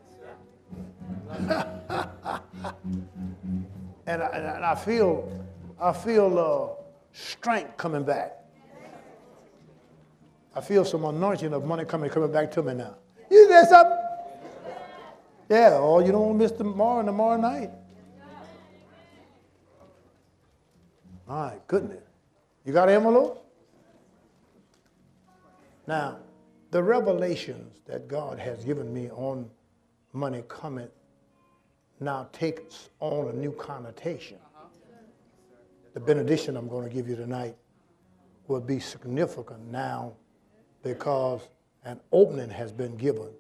and, I, and I feel, I feel uh, strength coming back. I feel some anointing of money coming coming back to me now. You did something? Yeah. Oh, you don't want to miss tomorrow and tomorrow night. My goodness. You got an envelope? Now, the revelations that God has given me on money coming now takes on a new connotation. The benediction I'm going to give you tonight will be significant now because an opening has been given.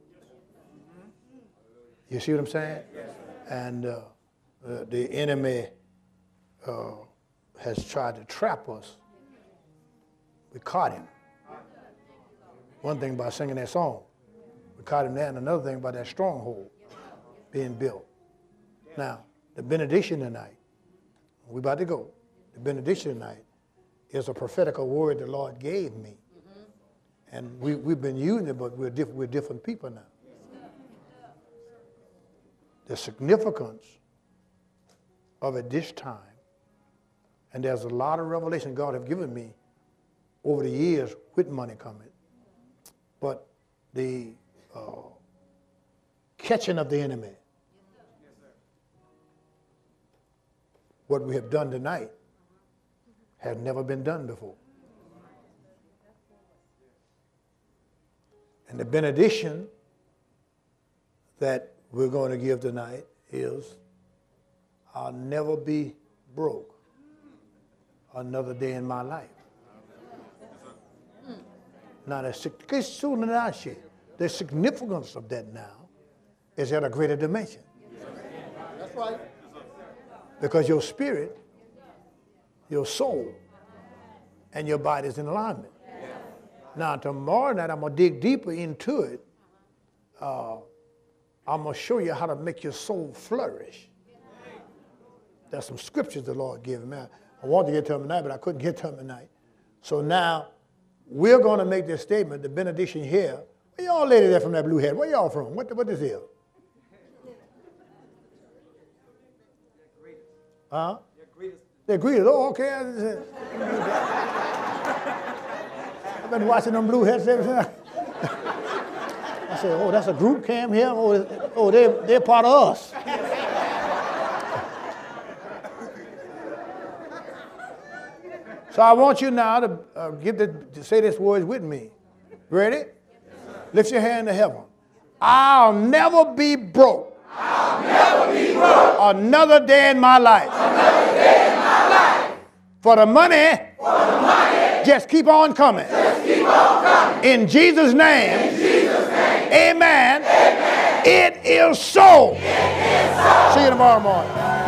You see what I'm saying? And uh, uh, the enemy uh, has tried to trap us. We caught him. One thing by singing that song. We caught him there, and another thing about that stronghold being built. Now, the benediction tonight, we're about to go. The benediction tonight is a prophetical word the Lord gave me. Mm-hmm. And we, we've been using it, but we're, diff- we're different people now. The significance of it this time, and there's a lot of revelation God has given me over the years with money coming, but the uh, catching of the enemy, what we have done tonight has never been done before. And the benediction that we're going to give tonight is, I'll never be broke another day in my life. Now, the significance of that now is at a greater dimension. That's right. Because your spirit, your soul, and your body is in alignment. Now, tomorrow night, I'm going to dig deeper into it. Uh, I'm going to show you how to make your soul flourish. There's some scriptures the Lord gave me. I wanted to get to them tonight, but I couldn't get to them tonight. So now, we're going to make this statement, the benediction here. Where y'all ladies there from that blue head? Where y'all from? What, what this is? Huh? They're greeters. Oh, okay. I've been watching them blue heads ever since. I said, oh, that's a group cam here? Oh, oh they're, they're part of us. So I want you now to, uh, give the, to say these words with me. Ready? Yes, lift your hand to heaven. I'll never be broke. I'll never be broke. Another day in my life. Another day in my life. For the money. For the money. Just keep on coming. Just keep on coming. In Jesus' name. In Jesus' name. Amen. Amen. It is so. It is so. See you tomorrow morning.